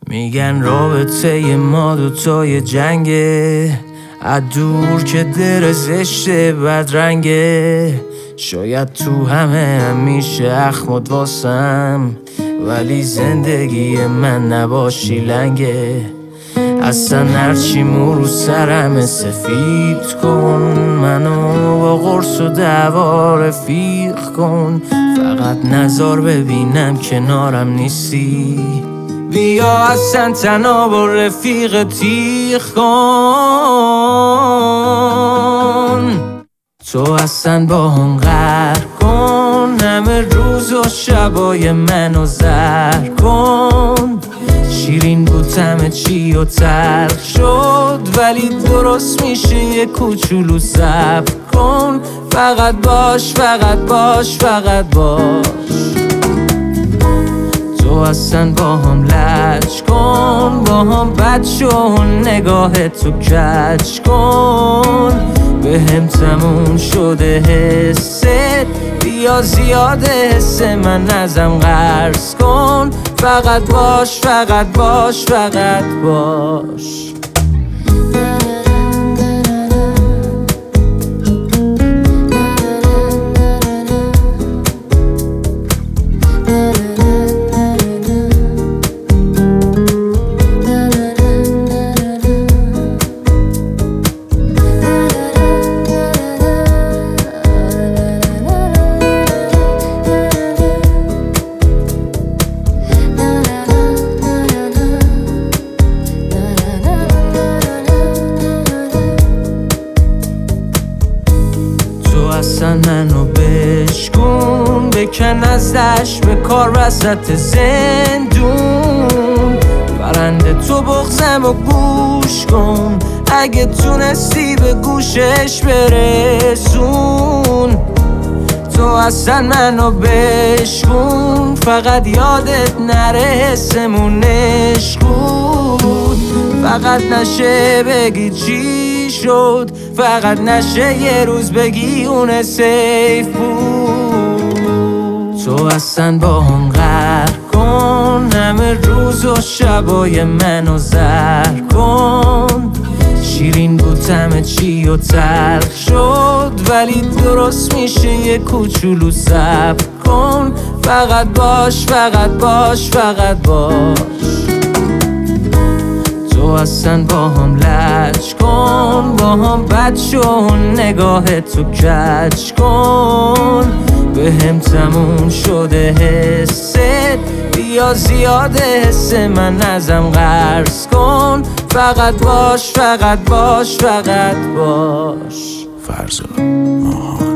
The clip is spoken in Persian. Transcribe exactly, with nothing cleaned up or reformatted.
میگن رابطه ما دوتای جنگه، از دور که در زشته بدرنگه. شاید تو همه همیشه اخمد واسم، ولی زندگی من نباشی لنگه. اصلا هرچی مو رو سرم سفید کن، منو با قرص و دعوا رفیق کن. فقط نظر ببینم کنارم نیستی، بیا اصلا تنها با رفیق تیغ کن. تو اصلا با هم غر کن، همه روز و شبای منو زر کن. شیرین بود همه چی و تلخ شد، ولی درست میشه یه کوچولو صبر کن. فقط باش فقط باش فقط باش. تو اصلا با هم لج کن، با هم بد شو، نگاه تو کج کن. به هم تموم شده حست، بیا زیاده حس من ازم قرض کن. فقط باش فقط باش فقط باش. اصلا منو بشکن، بکن ازش به کار وسط زندون. برنده تو بغزم و گوش کن، اگه تونستی به گوشش برسون. تو اصلا منو بشکن، فقط یادت نره حسمون عشق بود. فقط نشه بگی چی شد، فقط نشه یه روز بگی اون سیف بود. تو اصلا با هم غر کن، همه روز و شبای منو زر کن. شیرین بود همه چی و تلخ شد، ولی درست میشه یه کوچولو صبر کن. فقط باش فقط باش فقط باش. تو اصلا با هم لج کن، با هم بد شو، نگاه تو کج کن. به هم تموم شده حست، بیا زیاده حس من ازم قرض کن. فقط باش فقط باش فقط باش. فرزاد ماهان.